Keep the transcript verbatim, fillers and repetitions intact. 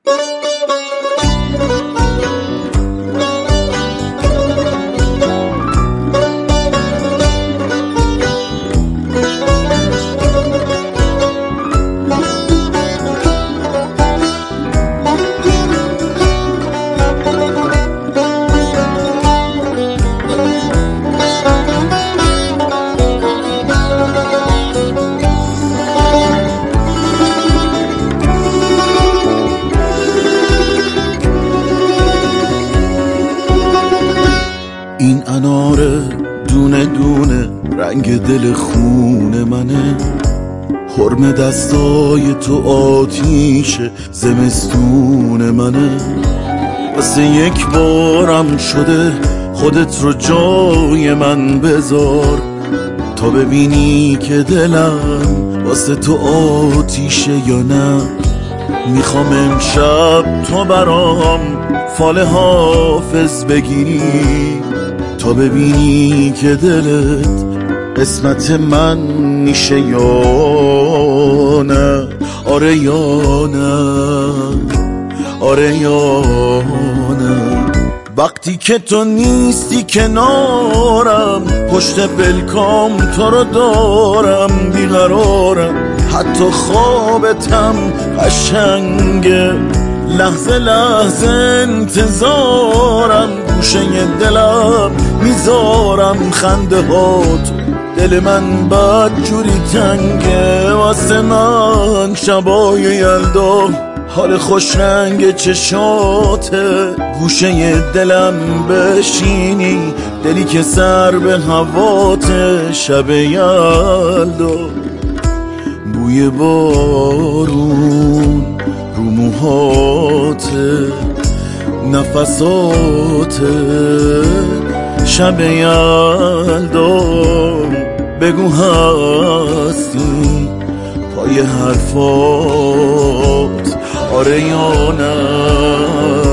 این اناره دونه دونه رنگ دل خون منه، حرم دستای تو آتیش زمستون منه. واسه یک بارم شده خودت رو جای من بذار، تا ببینی که دلم واسه تو آتیشه یا نه. میخوام امشب تو برام فال حافظ بگیری، تا ببینی که دلت قسمت من میشه یا نه. آره یا نه، آره یا نه. وقتی که تو نیستی کنارم، پشت بلکام تو رو دارم، بیقرارم، حتی خوابتم قشنگه، لحظه لحظه انتظارم، گوشه دلم میذارم خنده هات. دل من بد جوری تنگه واسه من، شبای یلدا حال خوش رنگ چشاته، گوشه دلم بشینی، دلی که سر به هواته. شب یلدا بوی بارون رو موهاته، نفساته. شب یلدا بگو هستی پای حرفات، آره یا نه.